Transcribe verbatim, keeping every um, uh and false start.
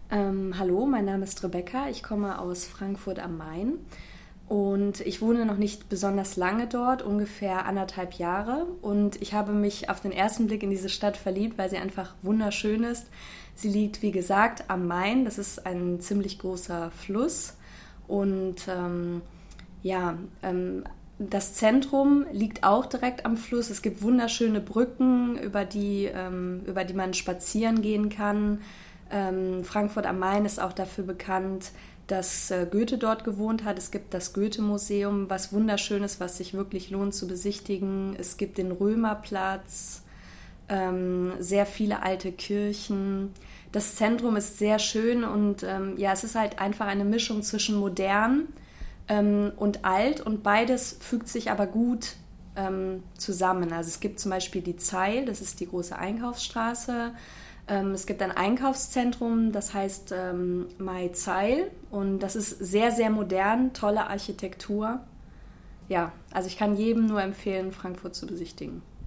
Ähm, hallo, mein Name ist Rebecca, ich komme aus Frankfurt am Main und ich wohne noch nicht besonders lange dort, ungefähr anderthalb Jahre, und ich habe mich auf den ersten Blick in diese Stadt verliebt, weil sie einfach wunderschön ist. Sie liegt, wie gesagt, am Main, das ist ein ziemlich großer Fluss, und ähm, ja, ähm, das Zentrum liegt auch direkt am Fluss. Es gibt wunderschöne Brücken, über die, ähm, über die man spazieren gehen kann. Ähm, Frankfurt am Main ist auch dafür bekannt, dass äh, Goethe dort gewohnt hat. Es gibt das Goethe-Museum, was wunderschön ist, was sich wirklich lohnt zu besichtigen. Es gibt den Römerplatz, ähm, sehr viele alte Kirchen. Das Zentrum ist sehr schön und ähm, ja, es ist halt einfach eine Mischung zwischen modern ähm, und alt, und beides fügt sich aber gut ähm, zusammen. Also es gibt zum Beispiel die Zeil, das ist die große Einkaufsstraße. Ähm, es gibt ein Einkaufszentrum, das heißt ähm, Mai Zeil, und das ist sehr, sehr modern, tolle Architektur. Ja, also ich kann jedem nur empfehlen, Frankfurt zu besichtigen.